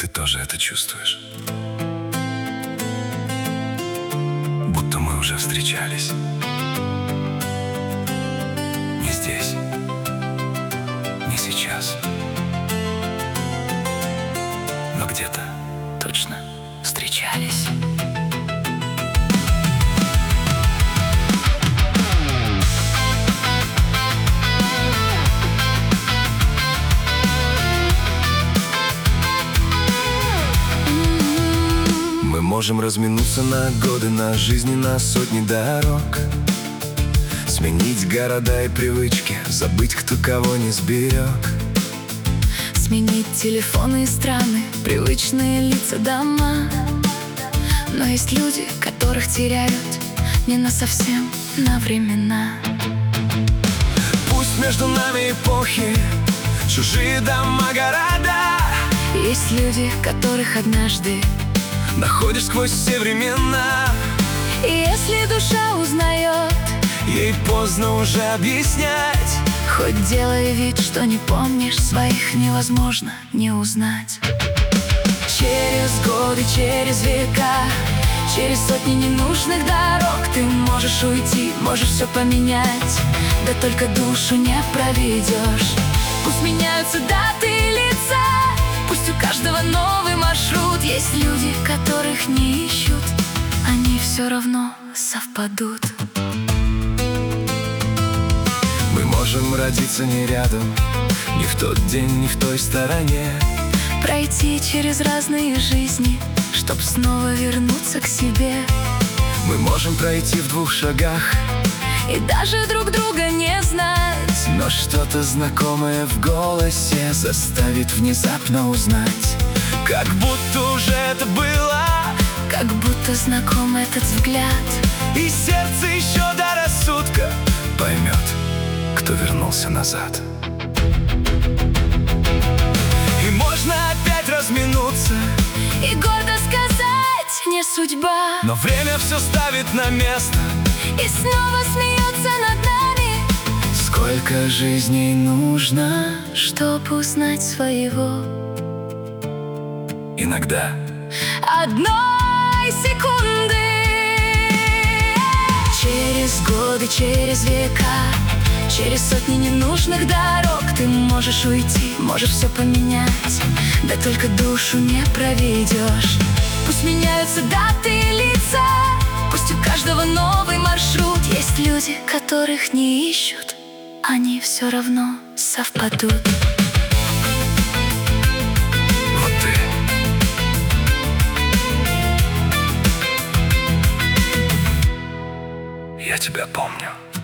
ты тоже это чувствуешь. Будто мы уже встречались. Не здесь, не сейчас, но где-то точно встречались. Мы можем разминуться на годы, на жизни, на сотни дорог, сменить города и привычки, забыть, кто кого не сберег. Сменить телефоны и страны, привычные лица, дома. Но есть люди, которых теряют не насовсем, на времена. Пусть между нами эпохи, чужие дома, города. Есть люди, которых однажды находишь сквозь все времена. и если душа узнает, Ей поздно уже объяснять. хоть делай вид, что не помнишь, своих невозможно не узнать. Через годы, через века, через сотни ненужных дорог ты можешь уйти, можешь все поменять, да только душу не проведешь. Пусть меняются даты и лица, пусть у каждого новый маршрут. Есть люди, которых не ищут, они все равно совпадут. Мы можем родиться не рядом, ни в тот день, ни в той стороне. Пройти через разные жизни, чтоб снова вернуться к себе. Мы можем пройти в 2 шагах, И даже друг друга не знать, но что-то знакомое в голосе заставит внезапно узнать. Как будто уже это было, как будто знаком этот взгляд. и сердце еще до рассудка поймет, кто вернулся назад. И можно опять разминуться, И гордо сказать: не судьба. но время все ставит на место. И снова смеется над нами. Сколько жизней нужно, Чтоб узнать своего иногда одной секунды. Через годы, через века, через сотни ненужных дорог ты можешь уйти, можешь все поменять, да только душу не проведешь. Пусть меняются даты и лица, пусть у каждого новый маршрут. Есть люди, которых не ищут, они все равно совпадут. вот ты. Я тебя помню.